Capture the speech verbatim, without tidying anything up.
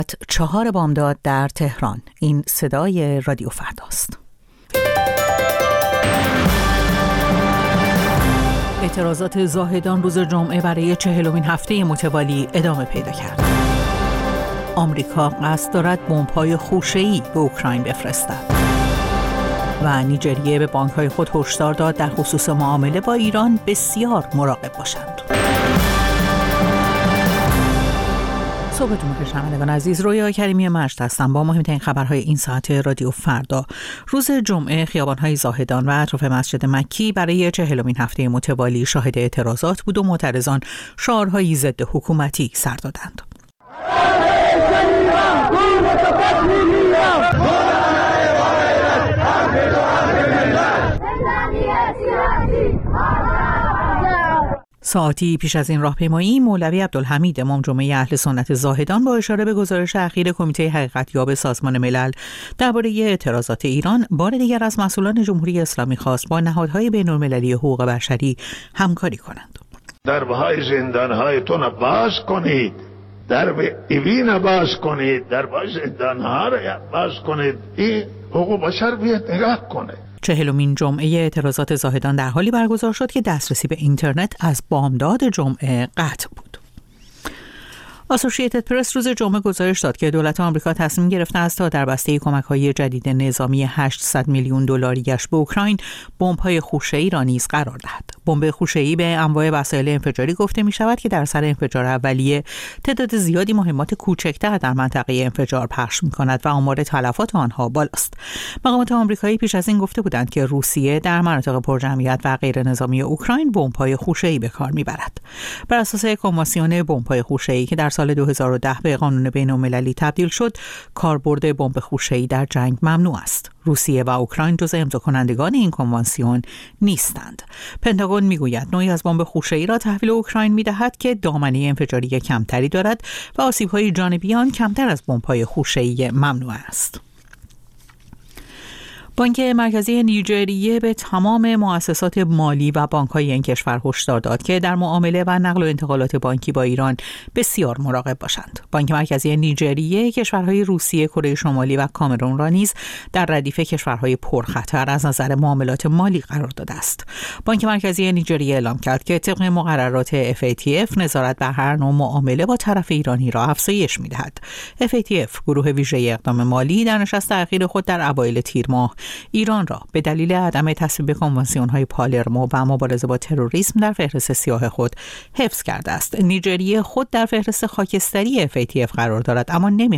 چهار بامداد در تهران. این صدای رادیو فرداست. اعتراضات زاهدان روز جمعه برای چهلمین هفته متوالی ادامه پیدا کرد. آمریکا قصد دارد بمب‌های خوشه‌ای به اوکراین بفرستد. و نیجریه به بانک‌های خود هشدار داد در خصوص معامله با ایران بسیار مراقب باشند. صبحتون بخیر شنوندگان عزیز، رویا کریمی مجد هستم با مهمترین خبرهای این ساعت رادیو فردا. روز جمعه خیابان‌های زاهدان و اطراف مسجد مکی برای چهلمین هفته متوالی شاهد اعتراضات بود و معترضان شعارهایی ضد حکومتی سر دادند. ساعتی پیش از این راهپیمایی، مولوی عبدالحمید امام جمعه اهل سنت زاهدان با اشاره به گزارش اخیر کمیته حقیقتیاب سازمان ملل درباره اعتراضات ایران، بار دیگر از مسئولان جمهوری اسلامی خواست با نهادهای بین‌المللی حقوق بشری همکاری کنند. درهای زندانهایتون باز کنید، درب ایوین باز کنید، درهای زندانها را باز کنید، این حقوق بشر بیاد نگاه کنه. چهلمین جمعه اعتراضات زاهدان در حالی برگزار شد که دسترسی به اینترنت از بامداد جمعه قطع بود. اسوسییتد پرس روز جمعه گزارش داد که دولت آمریکا تصمیم گرفته است تا در بسته کمک‌های جدید نظامی هشتصد میلیون دلاریش به اوکراین بمب‌های خوشه‌ای را نیز قرار دهد. بمب خوشه‌ای به انواع وسایل انفجاری گفته می‌شود که در سر انفجار اولیه تعداد زیادی مهمات کوچکتر در منطقه انفجار پخش می‌کند و آمار تلفات آنها بالاست. مقامات آمریکایی پیش از این گفته بودند که روسیه در مناطق پرجمعیت و غیر نظامی اوکراین بمب‌های خوشه‌ای به کار می‌برد. بر اساس کنوانسیون بمب‌های خوشه‌ای که در سال دو هزار و ده به قانون بین‌المللی تبدیل شد، کاربرد بمب خوشه‌ای در جنگ ممنوع است. روسیه و اوکراین جزو امضاکنندگان این کنوانسیون نیستند. پنتاگون میگوید نوعی از بمب خوشه‌ای را تحویل اوکراین می‌دهد که دامنه انفجاری کمتری دارد و آسیب‌های جانبی آن کمتر از بمب‌های خوشه‌ای ممنوع است. بانک مرکزی نیجریه به تمام مؤسسات مالی و بانک‌های این کشور هشدار داد که در معامله و نقل و انتقالات بانکی با ایران بسیار مراقب باشند. بانک مرکزی نیجریه کشورهای روسیه، کره شمالی و کامرون را نیز در ردیف کشورهای پرخطر از نظر معاملات مالی قرار داده است. بانک مرکزی نیجریه اعلام کرد که طبق مقررات اف ای تی اف نظارت بر هر نوع معامله با طرف ایرانی را افزایش می‌دهد. اف ای تی اف، گروه ویژه اقدام مالی، در نشست اخیر خود در اوایل تیر ماه ایران را به دلیل عدم تصویب کنوانسیون‌های پالرمو و مبارزه با تروریسم در فهرست سیاه خود حفظ کرده است. نیجریه خود در فهرست خاکستری اف ای تی اف قرار دارد، اما نمی